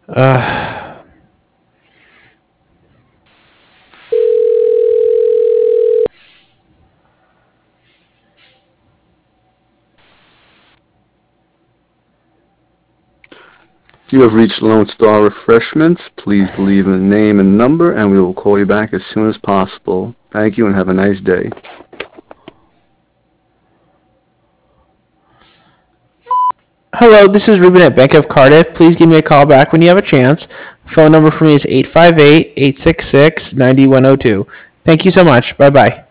Uh, You have reached Lone Star Refreshments. Please leave a name and number, and we will call you back as soon as possible. Thank you and have a nice day. Hello, this is Ruben at Bank of Cardiff. Please give me a call back when you have a chance. Phone number for me is 858-866-9102. Thank you so much. Bye-bye.